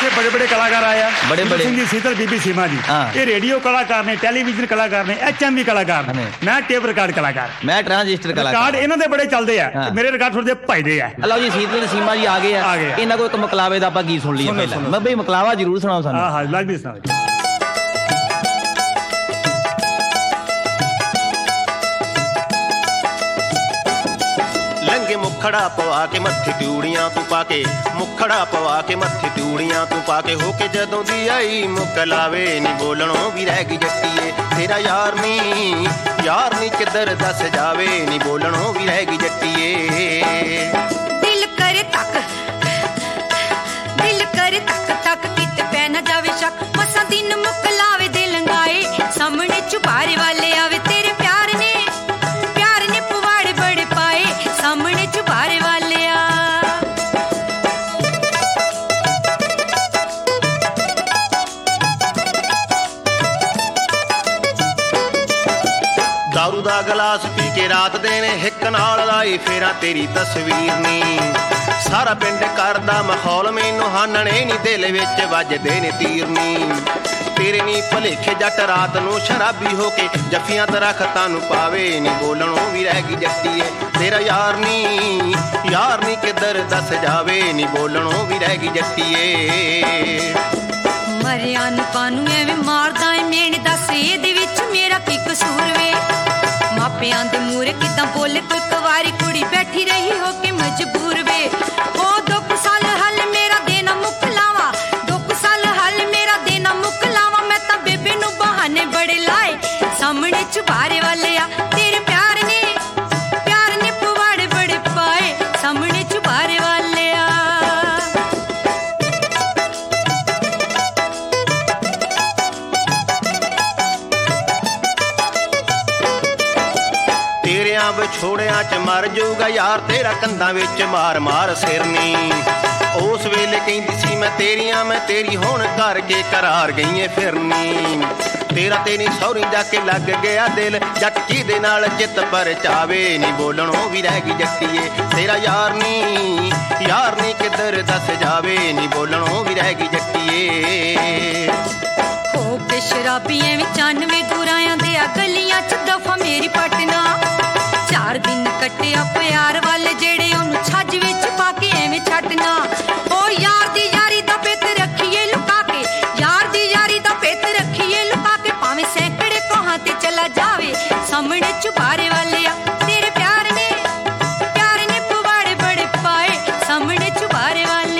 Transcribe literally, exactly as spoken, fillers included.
ਇੱਥੇ ਬੜੇ ਬੜੇ ਕਲਾਕਾਰ ਆਏ ਆ, ਬੜੇ ਬੜੇ ਸਿੰਘ ਜੀ, ਸੀਤਲ, ਬੀਬੀ ਸੀਮਾ ਜੀ। ਇਹ ਰੇਡੀਓ ਕਲਾਕਾਰ ਨੇ, ਟੈਲੀਵਿਜ਼ਨ ਕਲਾਕਾਰ ਨੇ, ਐਚ ਐਮ ਵੀ ਕਲਾਕਾਰ ਨੇ, ਮੈਂ ਟੇਪ ਰਿਕਾਰਡ ਕਲਾਕਾਰ, ਮੈਂ ਟ੍ਰਾਂਜਿਸਟਰ ਕਲਾਕਾਰ। ਰਿਕਾਰਡ ਇਹਨਾਂ ਦੇ ਬੜੇ ਚੱਲਦੇ ਆ, ਮੇਰੇ ਰਿਕਾਰਡ ਥੋੜੇ ਜਿਹੇ ਭਜਦੇ ਆ। ਲਓ ਜੀ, ਸੀਤਲ ਸੀਮਾ ਜੀ ਆ ਗਏ ਆ, ਇਹਨਾਂ ਕੋਲ ਇੱਕ ਮਕਲਾਵੇ ਦਾ ਆਪਾਂ ਗੀਤ ਸੁਣ ਲਈਏ ਪਹਿਲਾਂ। ਮੈਂ ਬਈ ਮਕਲਾਵਾ ਜ਼ਰੂਰ ਸੁਣਾਓ ਸਾਨੂੰ। ਹਾਂ ਹਾਂ, ਲਾਜ਼ਮੀ ਸੁਣਾਓ। ਲੰਗੇ ਮੁਖੜਾ ਪਵਾ ਕੇ ਮੱਥੇ ਤਿਊੜੀਆਂ ਤੂੰ ਪਾ ਕੇ, ਮੁਖੜਾ ਪਵਾ ਕੇ ਮੱਥੇ ਤਿਊੜੀਆਂ ਤੂੰ ਪਾ ਕੇ, ਹੋ ਕੇ ਜਦੋਂ ਦੀ ਆਈ ਮੁਕਲਾਵੇ ਨੀ ਬੋਲਣੋਂ ਵੀ ਰਹਿ ਗਈ ਜੱਟੀਏ। ਤੇਰਾ ਯਾਰ ਨੀ ਯਾਰ ਨੀ ਕਿੱਧਰ ਦੱਸ ਜਾਵੇ ਨੀ ਬੋਲਣੋਂ ਵੀ ਰਹਿ ਗਈ ਜੱਟੀਏ। ਦਿਲ ਕਰੇ ਤੱਕ ਦਿਲ ਕਰੇ ਤੱਕ ਤੱਕ ਕਿਤੇ ਪੈ ਨਾ ਜਾਵੇ ਸ਼ੱਕ, ਮਸਾਂ ਦਿਨ ਮੁਕਲਾਵੇ ਦੇ ਲੰਗਾਏ, ਸਾਹਮਣੇ ਚੁਬਾਰੇ ਵਾਲੇ ਆਵੇ ਤੇਰੇ ਪਿਆਰ ਨੇ ਪਿਆਰ ਨੇ ਪਵਾੜੇ ਬੜੇ ਪਾਏ, ਸਾਹਮਣੇ ਚੁਬਾਰੇ ਵਾਲੇ ਆ। ਦਾਰੂ ਦਾ ਗਲਾਸ ਪੀ ਕੇ ਰਾਤ ਦੇ ਨੇ ਹਿੱਕ ਨਾਲ ਲਾਈ ਫੇਰਾਂ ਤੇਰੀ ਤਸਵੀਰ ਨੀ, ਸਾਰਾ ਪਿੰਡ ਕਰਦਾ ਮਾਹੌਲ ਮੈਨੂੰ ਹਾਨਣੇ ਨੀ, ਦਿਲ ਵਿੱਚ ਵੱਜਦੇ ਨੇ ਤੀਰ ਨੀ। ਤੇਰੇ ਨੀ ਭਲੇਖੇ ਜੱਟ ਰਾਤ ਨੂੰ ਸ਼ਰਾਬੀ ਹੋ ਕੇ ਜੱਫੀਆਂ ਦਰਖਤਾਂ ਨੂੰ ਪਾਵੇ ਨੀ ਬੋਲਣੋਂ ਵੀ ਰਹਿ ਗਈ ਜੱਟੀਏ। ਤੇਰਾ ਯਾਰ ਨੀ ਯਾਰ ਨੀ ਕਿੱਧਰ ਦੱਸ ਜਾਵੇ ਨੀ ਬੋਲਣੋਂ ਵੀ ਰਹਿ ਗਈ ਜੱਟੀਏ। ਮਰਿਆ ਨੂੰ ਕਾਨੂੰ ਐਵੇਂ ਮਾਰਦਾ ਏ ਮੇਣ, ਦੱਸ ਇਹਦੇ ਵਿੱਚ ਮੇਰਾ ਕੀ ਕਸੂਰ ਵੇ। ਮਾਪਿਆਂ ਦੇ ਮੂਹਰੇ ਕਿਦਾਂ ਬੋਲੇ ਕੋਈ ਕੁਵਾਰੀ ਕੁੜੀ ਬੈਠੀ ਰਹੀ ਹੋ ਕੇ ਮਜਬੂਰ ਵੇ। ਉਹ ਦੋ ਕੁ ਸਾਲ ਹੱਲ ਮੇਰਾ ਦੇਣਾ ਮੁੱਕ ਲਾਵਾਂ, ਦੋ ਕੁ ਸਾਲ ਹੱਲ ਮੇਰਾ ਦੇਣਾ ਮੁੱਕ ਲਾਵਾਂ, ਮੈਂ ਤਾਂ ਬੇਬੇ ਨੂੰ ਬਹਾਨੇ ਬੜੇ ਲਾਏ, ਸਾਹਮਣੇ ਚੁਬਾਰੇ ਵਾਲੇ ਆ ਤੇਰੇ ਪਿਆਰ ਨੇ ਪਿਆਰ ਨੇ ਪਵਾੜੇ ਬੜੇ ਪਾਏ, ਸਾਹਮਣੇ ਚੁਬਾਰੇ ਵਾਲੇ ਆ। ਤੇਰਿਆਂ ਵਿਛੋੜਿਆਂ ਚ ਮਰ ਜਾਊਗਾ ਯਾਰ ਤੇਰਾ, ਕੰਧਾਂ ਵਿੱਚ ਮਾਰ ਮਾਰ ਸਿਰਨੀ। ਉਸ ਵੇਲੇ ਕਹਿੰਦੀ ਸੀ ਮੈਂ ਤੇਰੀਆਂ ਮੈਂ ਤੇਰੀ, ਹੁਣ ਕਰਕੇ ਕਰਾਰ ਗਈਏ ਫਿਰਨੀ। ਤੇਰਾ ਤੇਰੀ ਸਹੁਰੀ ਜਾ ਕੇ ਲੱਗ ਗਿਆ ਦਿਲ, ਜੱਟ ਕਿਹਦੇ ਨਾਲ ਚਿੱਤ ਪਰਚਾਵੇ ਨੀ ਬੋਲਣੋਂ ਵੀ ਰਹਿ ਗਈ ਜੱਟੀਏ। ਤੇਰਾ ਯਾਰ ਨੀ ਯਾਰ ਨੀ ਕਿੱਧਰ ਦੱਸ ਜਾਵੇ ਨੀ ਬੋਲਣੋਂ ਵੀ ਰਹਿ ਗਈ ਜੱਟੀਏ। ਹੋ ਕੇ ਸ਼ਰਾਬੀ ਐਵੇਂ ਚਾਨਵੇਂ ਗੁਰਾਇਆਂ ਦੇ ਆ ਗਲੀਆਂ ਚ ਦਫਾ ਮੇਰੀ ਪਟਨਾ, ਚਾਰ ਦਿਨ ਕੱਟਿਆ ਪਿਆਰ ਵਾਲੇ ਜਿਹੜੇ ਉਹਨੂੰ ਛੱਜ ਵਿੱਚ ਪਾ ਕੇ ਐਵੇਂ ਛੱਡਣਾ। ਉਹ ਯਾਰ ਦੀ ਯਾਰੀ ਦਾ ਪਿੱਤ ਰੱਖੀਏ ਲੁਕਾ ਕੇ, ਯਾਰ ਦੀ ਯਾਰੀ ਦਾ ਪਿੱਤ ਰੱਖੀਏ ਲੁਕਾ ਕੇ, ਭਾਵੇਂ ਸੈਂਕੜੇ ਕੋਹਾਂ ਤੇ ਚਲਾ ਜਾਵੇ, ਸਾਹਮਣੇ ਚੁਬਾਰੇ ਵਾਲੇ ਆ ਤੇਰੇ ਪਿਆਰ ਨੇ ਪਿਆਰ ਨੇ ਪਵਾੜੇ ਬੜੇ ਪਾਏ, ਸਾਹਮਣੇ ਚੁਬਾਰੇ ਵਾਲੇ